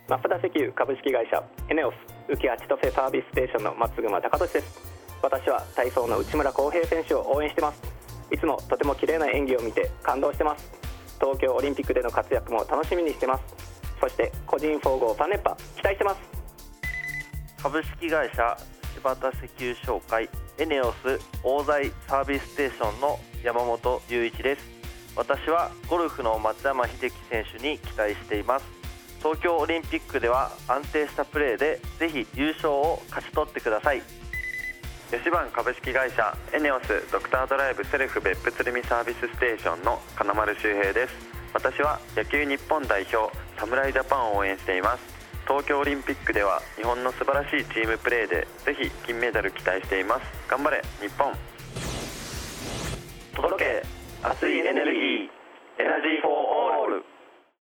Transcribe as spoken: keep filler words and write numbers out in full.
マップダ石油株式会社エネオス浮谷千歳サービスステーションの松熊貴俊です。私は体操の内村航平選手を応援してます。いつもとても綺麗な演技を見て感動してます。東京オリンピックでの活躍も楽しみにしてます。そして個人総合さん連覇期待してます。 株式会社柴田石油商会エネオス大台サービスステーションの山本雄一です。私はゴルフの松山英樹選手に期待しています。東京オリンピックでは安定したプレーでぜひ優勝を勝ち取ってください。 吉番株式会社エネオスドクタードライブセルフ別府鶴見サービスステーションの金丸周平です。私は野球日本代表侍ジャパンを応援しています。東京オリンピックでは日本の素晴らしいチームプレーでぜひ金メダル期待しています。頑張れ日本。 届け熱いエネルギーエナジーフォーオール。